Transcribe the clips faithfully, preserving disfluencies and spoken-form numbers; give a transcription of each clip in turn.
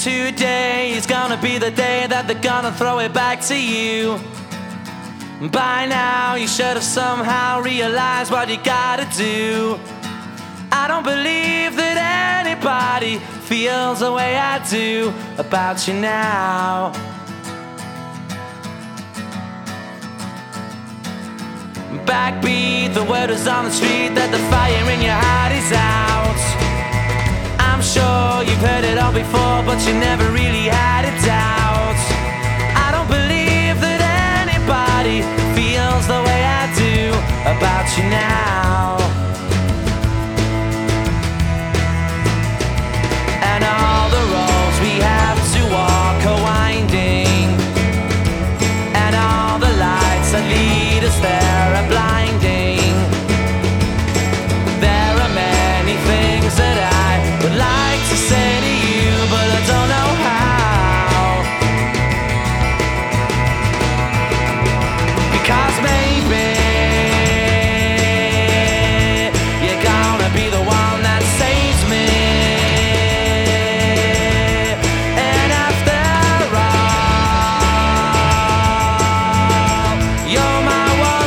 Today is gonna be the day that they're gonna throw it back to you. By now you should have somehow realized what you gotta do. I don't believe that anybody feels the way I do about you now. Backbeat, the word is on the street that the fire in your heart is out. I'm sure you've heard it all before, but you never really had a doubt. I don't believe that anybody feels the way I do about you now. And all the roads we have to walk are winding, and all the lights that lead us there are blinding. There are many things that I would like to say to you, but I don't know how. Because maybe you're gonna be the one that saves me. And after all, you're my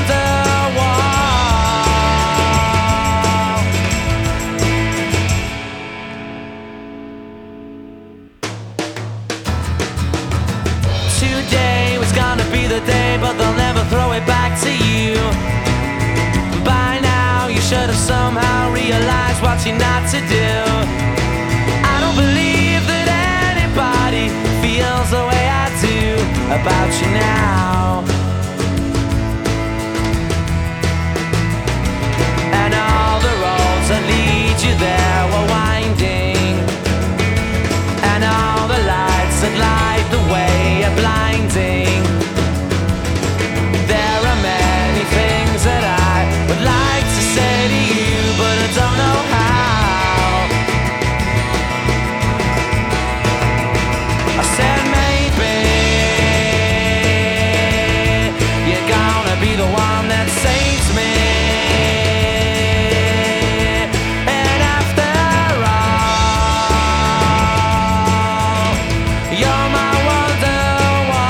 Today was gonna be the day, but they'll never throw it back to you. By now you should have somehow realized what you're not to do. I don't believe that anybody feels the way I do about you now. And all the roads that lead you there were winding, and all the lights that light the way are blinding. There are many things that I would like to say to you, but I don't know how. I said maybe you're gonna be the one that saves me. And after all, you're my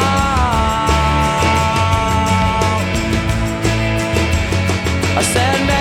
I said